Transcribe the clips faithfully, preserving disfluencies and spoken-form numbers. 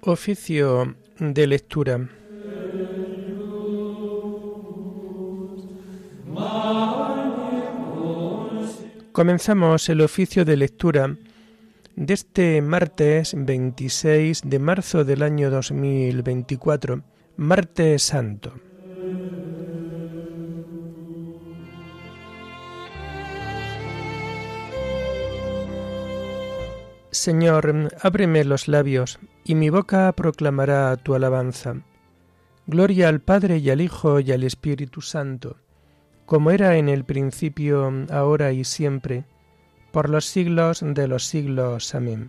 Oficio de lectura. Comenzamos el oficio de lectura de este martes veintiséis de marzo del año dos mil veinticuatro, martes santo. Señor, ábreme los labios, y mi boca proclamará tu alabanza. Gloria al Padre y al Hijo y al Espíritu Santo, como era en el principio, ahora y siempre, por los siglos de los siglos. Amén.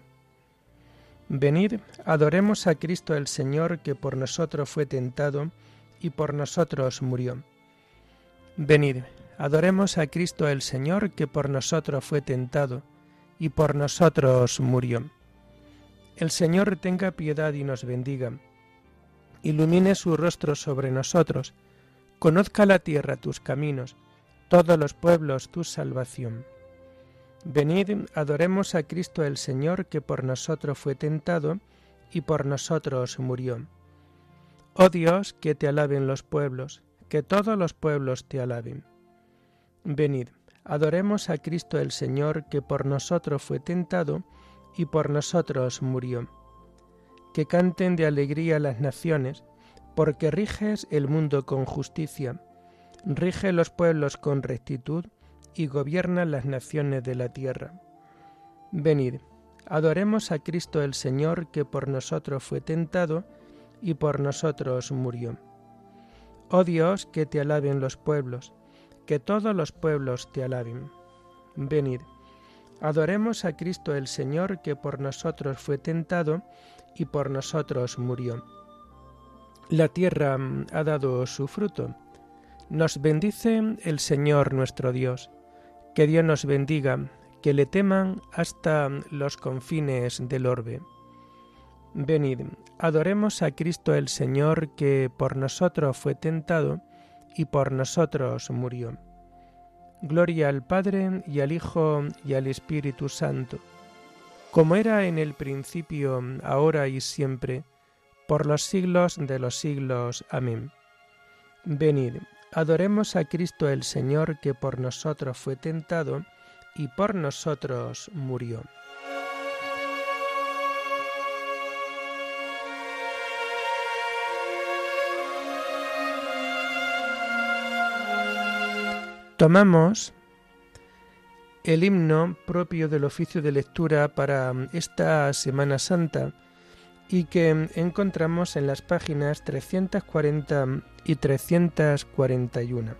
Venid, adoremos a Cristo el Señor, que por nosotros fue tentado y por nosotros murió. Venid, adoremos a Cristo el Señor, que por nosotros fue tentado y por nosotros murió. El Señor tenga piedad y nos bendiga. Ilumine su rostro sobre nosotros. Conozca la tierra tus caminos, todos los pueblos tu salvación. Venid, adoremos a Cristo el Señor, que por nosotros fue tentado y por nosotros murió. Oh Dios, que te alaben los pueblos, que todos los pueblos te alaben. Venid, adoremos a Cristo el Señor, que por nosotros fue tentado y por nosotros murió. Que canten de alegría las naciones, porque riges el mundo con justicia, rige los pueblos con rectitud y gobierna las naciones de la tierra. Venid, adoremos a Cristo el Señor, que por nosotros fue tentado y por nosotros murió. Oh Dios, que te alaben los pueblos, que todos los pueblos te alaben. Venid, adoremos a Cristo el Señor, que por nosotros fue tentado y por nosotros murió. La tierra ha dado su fruto. Nos bendice el Señor nuestro Dios. Que Dios nos bendiga, que le teman hasta los confines del orbe. Venid, adoremos a Cristo el Señor, que por nosotros fue tentado y por nosotros murió. Gloria al Padre y al Hijo y al Espíritu Santo, como era en el principio, ahora y siempre, por los siglos de los siglos. Amén. Venid, adoremos a Cristo el Señor, que por nosotros fue tentado y por nosotros murió. Tomamos el himno propio del oficio de lectura para esta Semana Santa y que encontramos en las páginas trescientos cuarenta y trescientos cuarenta y uno.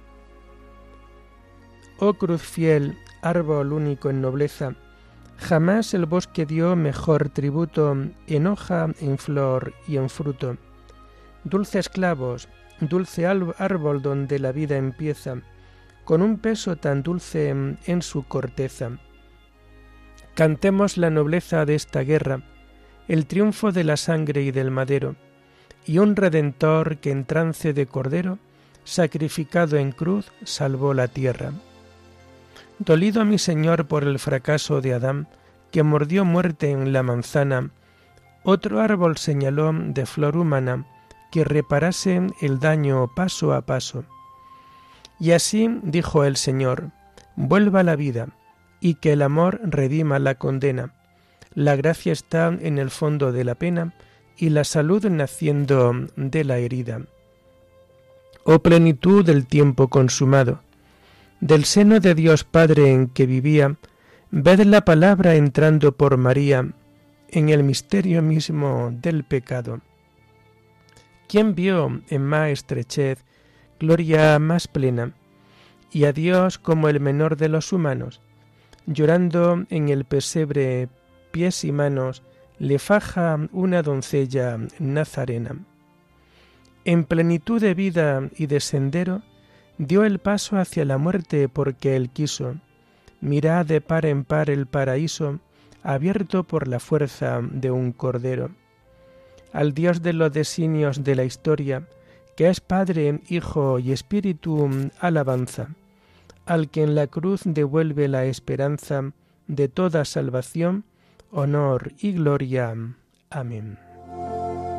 Oh cruz fiel, árbol único en nobleza, jamás el bosque dio mejor tributo en hoja, en flor y en fruto. Dulces clavos, dulce árbol donde la vida empieza, con un peso tan dulce en su corteza. Cantemos la nobleza de esta guerra, el triunfo de la sangre y del madero, y un Redentor que en trance de cordero, sacrificado en cruz, salvó la tierra. Dolido mi Señor por el fracaso de Adán, que mordió muerte en la manzana, otro árbol señaló de flor humana, que reparase el daño paso a paso. Y así dijo el Señor, vuelva la vida, y que el amor redima la condena. La gracia está en el fondo de la pena, y la salud naciendo de la herida. Oh plenitud del tiempo consumado, del seno de Dios Padre en que vivía, ved la palabra entrando por María, en el misterio mismo del pecado. ¿Quién vio en más estrechez gloria más plena, y a Dios como el menor de los humanos, llorando en el pesebre pies y manos, le faja una doncella nazarena? En plenitud de vida y de sendero, dio el paso hacia la muerte porque él quiso. Mirad de par en par el paraíso, abierto por la fuerza de un cordero. Al Dios de los designios de la historia, que es Padre, Hijo y Espíritu, alabanza, al que en la cruz devuelve la esperanza de toda salvación, honor y gloria. Amén.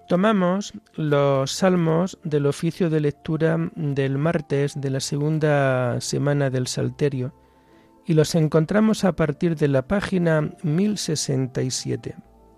Tomamos los salmos del oficio de lectura del martes de la segunda semana del Salterio y los encontramos a partir de la página mil sesenta y siete.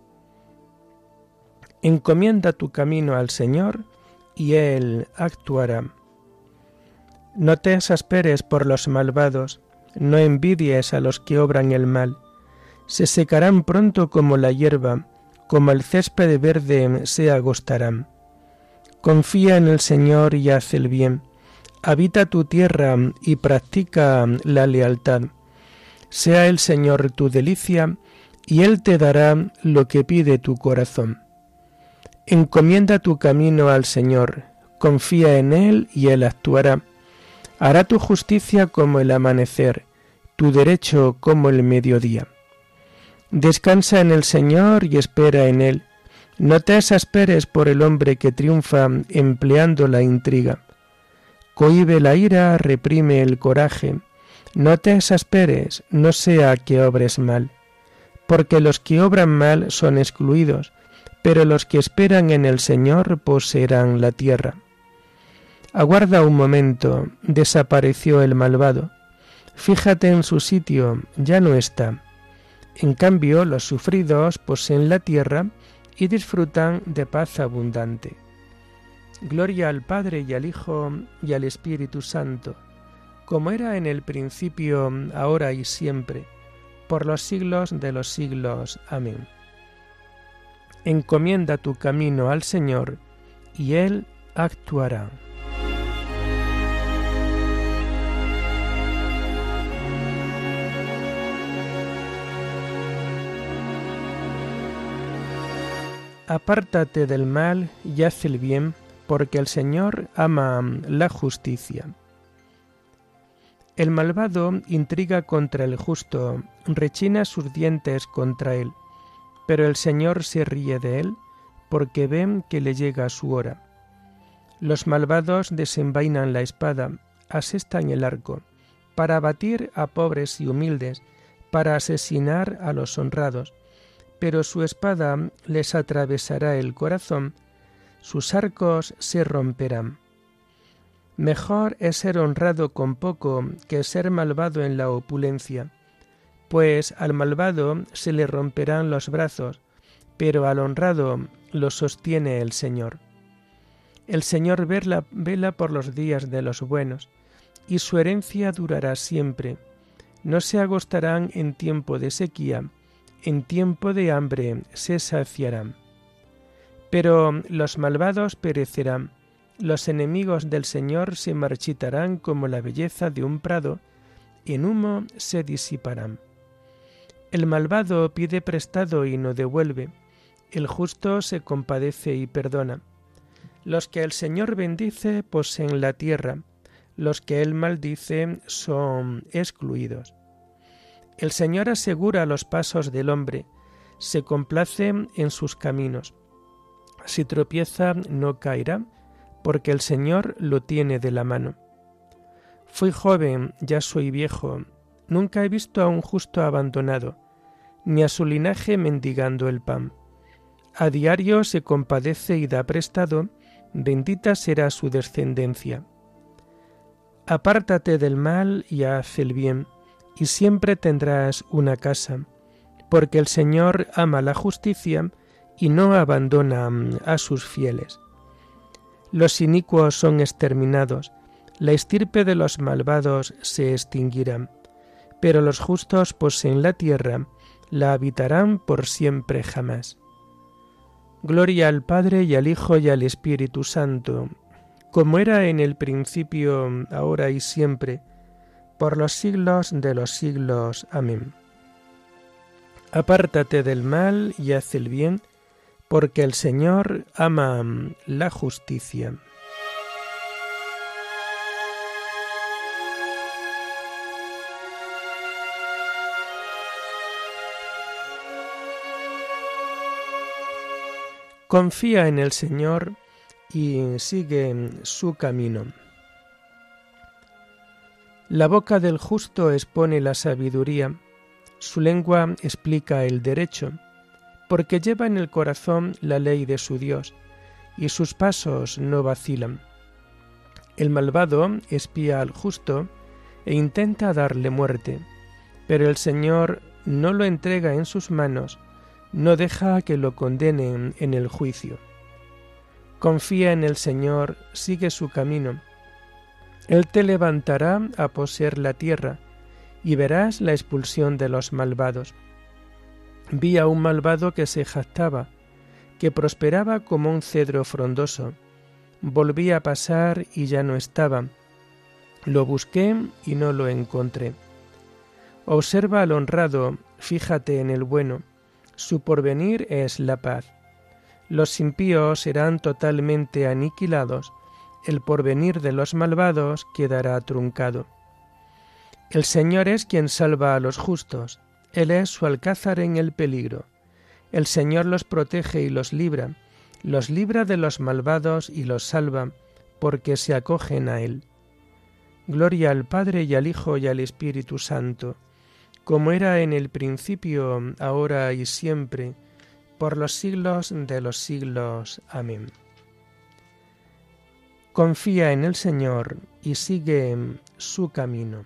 Encomienda tu camino al Señor y Él actuará. No te exasperes por los malvados, no envidies a los que obran el mal. Se secarán pronto como la hierba, como el césped verde se agostarán. Confía en el Señor y haz el bien. Habita tu tierra y practica la lealtad. Sea el Señor tu delicia, y Él te dará lo que pide tu corazón. Encomienda tu camino al Señor, confía en Él y Él actuará. Hará tu justicia como el amanecer, tu derecho como el mediodía. Descansa en el Señor y espera en Él. No te exasperes por el hombre que triunfa empleando la intriga. Cohíbe la ira, reprime el coraje. No te exasperes, no sea que obres mal. Porque los que obran mal son excluidos, pero los que esperan en el Señor poseerán la tierra. Aguarda un momento, desapareció el malvado. Fíjate en su sitio, ya no está. En cambio, los sufridos poseen la tierra y disfrutan de paz abundante. Gloria al Padre y al Hijo y al Espíritu Santo, como era en el principio, ahora y siempre, por los siglos de los siglos. Amén. Encomienda tu camino al Señor, y Él actuará. Apártate del mal y haz el bien, porque el Señor ama la justicia. El malvado intriga contra el justo, rechina sus dientes contra él, pero el Señor se ríe de él, porque ven que le llega su hora. Los malvados desenvainan la espada, asestan el arco, para abatir a pobres y humildes, para asesinar a los honrados, pero su espada les atravesará el corazón, sus arcos se romperán. Mejor es ser honrado con poco que ser malvado en la opulencia, pues al malvado se le romperán los brazos, pero al honrado lo sostiene el Señor. El Señor vela, vela por los días de los buenos, y su herencia durará siempre. No se agostarán en tiempo de sequía, en tiempo de hambre se saciarán. Pero los malvados perecerán, los enemigos del Señor se marchitarán como la belleza de un prado, en humo se disiparán. El malvado pide prestado y no devuelve, el justo se compadece y perdona. Los que el Señor bendice poseen la tierra, los que Él maldice son excluidos. El Señor asegura los pasos del hombre, se complace en sus caminos. Si tropieza, no caerá, porque el Señor lo tiene de la mano. Fui joven, ya soy viejo, nunca he visto a un justo abandonado, ni a su linaje mendigando el pan. A diario se compadece y da prestado, bendita será su descendencia. Apártate del mal y haz el bien, y siempre tendrás una casa, porque el Señor ama la justicia y no abandona a sus fieles. Los inicuos son exterminados, la estirpe de los malvados se extinguirá, pero los justos poseen la tierra, la habitarán por siempre jamás. Gloria al Padre y al Hijo y al Espíritu Santo, como era en el principio, ahora y siempre, por los siglos de los siglos. Amén. Apártate del mal y haz el bien, porque el Señor ama la justicia. Confía en el Señor y sigue su camino. La boca del justo expone la sabiduría, su lengua explica el derecho, porque lleva en el corazón la ley de su Dios, y sus pasos no vacilan. El malvado espía al justo e intenta darle muerte, pero el Señor no lo entrega en sus manos, no deja que lo condenen en el juicio. Confía en el Señor, sigue su camino. Él te levantará a poseer la tierra, y verás la expulsión de los malvados. Vi a un malvado que se jactaba, que prosperaba como un cedro frondoso. Volví a pasar y ya no estaba. Lo busqué y no lo encontré. Observa al honrado, fíjate en el bueno. Su porvenir es la paz. Los impíos serán totalmente aniquilados. El porvenir de los malvados quedará truncado. El Señor es quien salva a los justos. Él es su alcázar en el peligro. El Señor los protege y los libra. Los libra de los malvados y los salva, porque se acogen a Él. Gloria al Padre y al Hijo y al Espíritu Santo, como era en el principio, ahora y siempre, por los siglos de los siglos. Amén. Confía en el Señor y sigue su camino.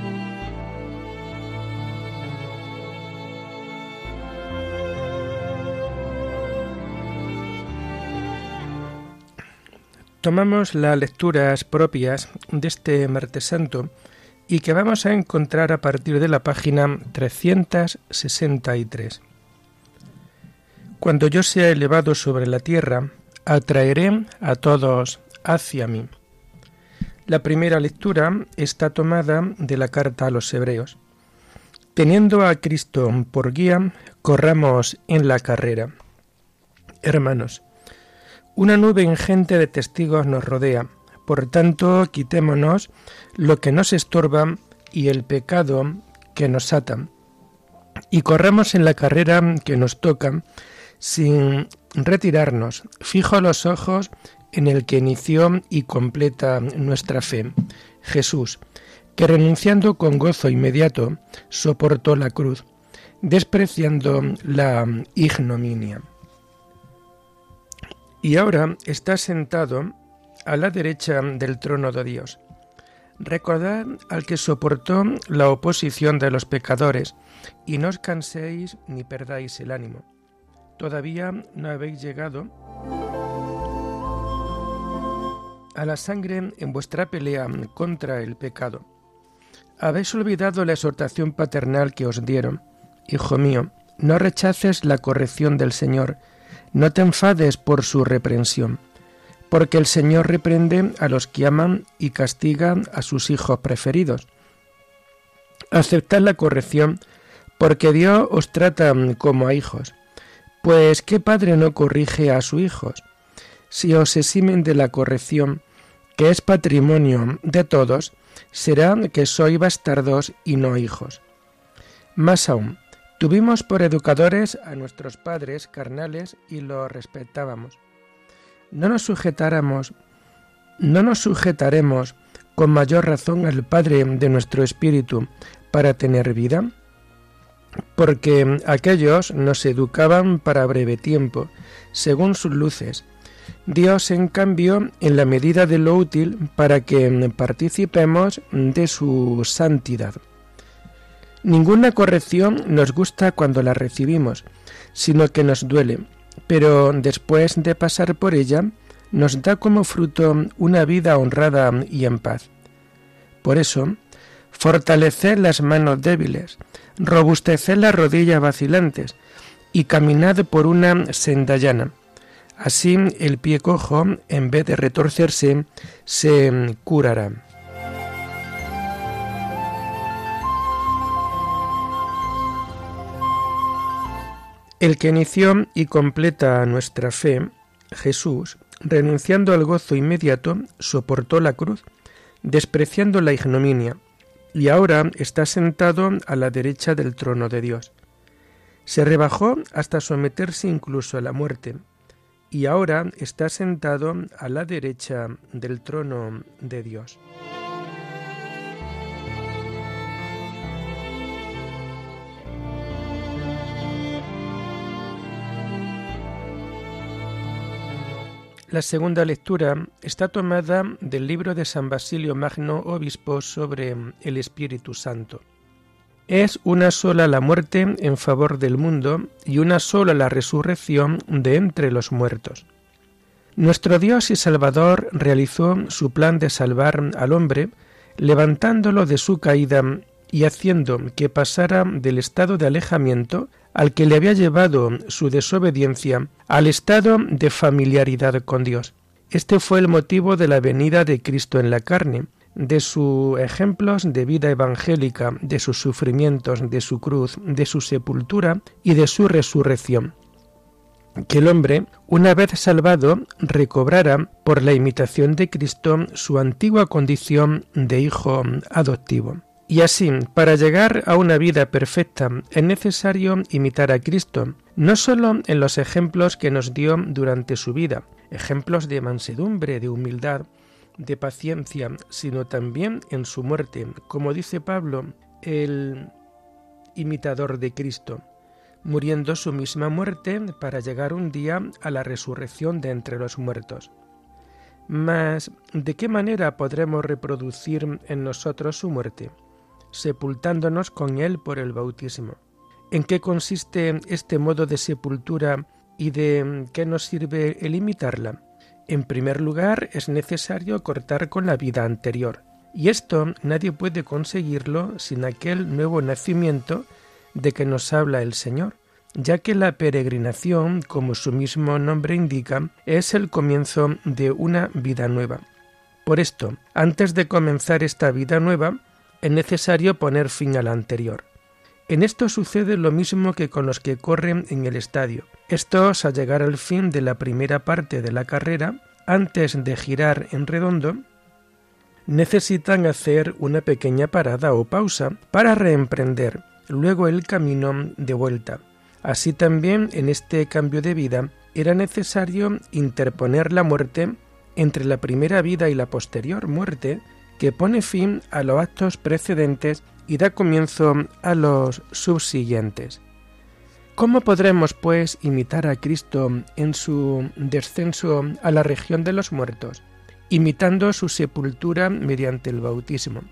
Tomamos las lecturas propias de este Martes Santo y que vamos a encontrar a partir de la página trescientos sesenta y tres. Cuando yo sea elevado sobre la tierra, atraeré a todos hacia mí. La primera lectura está tomada de la carta a los Hebreos. Teniendo a Cristo por guía, corramos en la carrera. Hermanos, una nube ingente de testigos nos rodea, por tanto quitémonos lo que nos estorba y el pecado que nos ata, y corramos en la carrera que nos toca sin retirarnos, fijo los ojos en el que inició y completa nuestra fe, Jesús, que renunciando con gozo inmediato soportó la cruz, despreciando la ignominia. Y ahora está sentado a la derecha del trono de Dios. Recordad al que soportó la oposición de los pecadores, y no os canséis ni perdáis el ánimo. Todavía no habéis llegado a la sangre en vuestra pelea contra el pecado. Habéis olvidado la exhortación paternal que os dieron. Hijo mío, no rechaces la corrección del Señor, no te enfades por su reprensión, porque el Señor reprende a los que aman y castiga a sus hijos preferidos. Aceptad la corrección, porque Dios os trata como a hijos. Pues ¿qué padre no corrige a sus hijos? Si os eximen de la corrección, que es patrimonio de todos, será que sois bastardos y no hijos. Más aún, tuvimos por educadores a nuestros padres carnales y los respetábamos. No nos sujetáramos, no nos sujetaremos con mayor razón al Padre de nuestro espíritu para tener vida, porque aquellos nos educaban para breve tiempo, según sus luces. Dios, en cambio, en la medida de lo útil, para que participemos de su santidad. Ninguna corrección nos gusta cuando la recibimos, sino que nos duele, pero después de pasar por ella, nos da como fruto una vida honrada y en paz. Por eso, fortaleced las manos débiles, robusteced las rodillas vacilantes y caminad por una senda llana. Así el pie cojo, en vez de retorcerse, se curará. El que inició y completa nuestra fe, Jesús, renunciando al gozo inmediato, soportó la cruz, despreciando la ignominia, y ahora está sentado a la derecha del trono de Dios. Se rebajó hasta someterse incluso a la muerte, y ahora está sentado a la derecha del trono de Dios. La segunda lectura está tomada del libro de San Basilio Magno, obispo, sobre el Espíritu Santo. Es una sola la muerte en favor del mundo y una sola la resurrección de entre los muertos. Nuestro Dios y Salvador realizó su plan de salvar al hombre, levantándolo de su caída y haciendo que pasara del estado de alejamiento al que le había llevado su desobediencia al estado de familiaridad con Dios. Este fue el motivo de la venida de Cristo en la carne, de sus ejemplos de vida evangélica, de sus sufrimientos, de su cruz, de su sepultura y de su resurrección. Que el hombre, una vez salvado, recobrara por la imitación de Cristo su antigua condición de hijo adoptivo. Y así, para llegar a una vida perfecta, es necesario imitar a Cristo, no sólo en los ejemplos que nos dio durante su vida, ejemplos de mansedumbre, de humildad, de paciencia, sino también en su muerte, como dice Pablo, el imitador de Cristo, muriendo su misma muerte para llegar un día a la resurrección de entre los muertos. Mas, ¿de qué manera podremos reproducir en nosotros su muerte? Sepultándonos con él por el bautismo. ¿En qué consiste este modo de sepultura y de qué nos sirve el imitarla? En primer lugar, es necesario cortar con la vida anterior, y esto nadie puede conseguirlo sin aquel nuevo nacimiento de que nos habla el Señor, ya que la peregrinación, como su mismo nombre indica, es el comienzo de una vida nueva. Por esto, antes de comenzar esta vida nueva, es necesario poner fin a la anterior. En esto sucede lo mismo que con los que corren en el estadio. Estos, al llegar al fin de la primera parte de la carrera, antes de girar en redondo, necesitan hacer una pequeña parada o pausa para reemprender luego el camino de vuelta. Así también en este cambio de vida era necesario interponer la muerte entre la primera vida y la posterior muerte, que pone fin a los actos precedentes y da comienzo a los subsiguientes. ¿Cómo podremos, pues, imitar a Cristo en su descenso a la región de los muertos? Imitando su sepultura mediante el bautismo.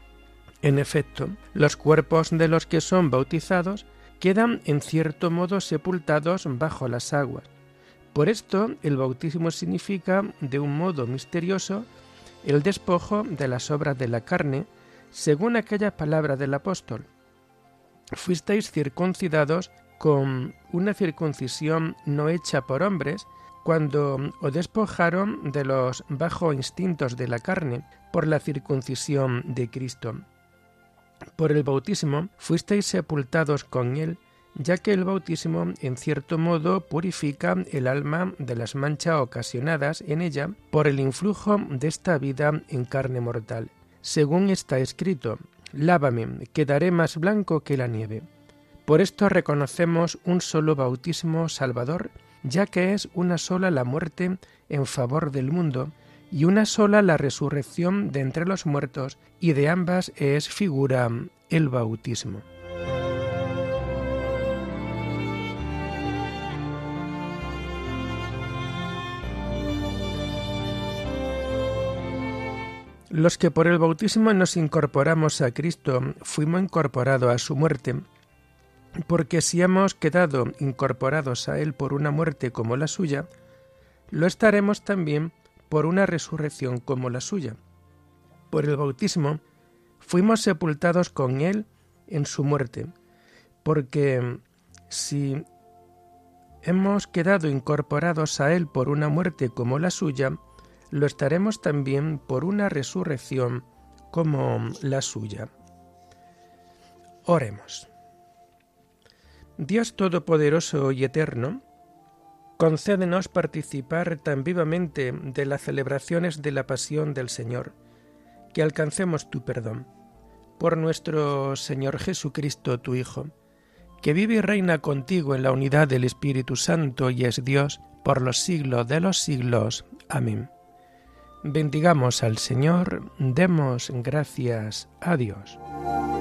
En efecto, los cuerpos de los que son bautizados quedan en cierto modo sepultados bajo las aguas. Por esto, el bautismo significa, de un modo misterioso, el despojo de las obras de la carne, según aquella palabra del apóstol: fuisteis circuncidados con una circuncisión no hecha por hombres, cuando os despojaron de los bajos instintos de la carne por la circuncisión de Cristo. Por el bautismo fuisteis sepultados con él, ya que el bautismo en cierto modo purifica el alma de las manchas ocasionadas en ella por el influjo de esta vida en carne mortal. Según está escrito: lávame, quedaré más blanco que la nieve. Por esto reconocemos un solo bautismo salvador, ya que es una sola la muerte en favor del mundo y una sola la resurrección de entre los muertos, y de ambas es figura el bautismo. Los que por el bautismo nos incorporamos a Cristo, fuimos incorporados a su muerte, porque si hemos quedado incorporados a Él por una muerte como la suya, lo estaremos también por una resurrección como la suya. Por el bautismo fuimos sepultados con Él en su muerte, porque si hemos quedado incorporados a Él por una muerte como la suya, lo estaremos también por una resurrección como la suya. Oremos. Dios Todopoderoso y Eterno, concédenos participar tan vivamente de las celebraciones de la pasión del Señor, que alcancemos tu perdón. Por nuestro Señor Jesucristo, tu Hijo, que vive y reina contigo en la unidad del Espíritu Santo y es Dios por los siglos de los siglos. Amén. Bendigamos al Señor, demos gracias a Dios.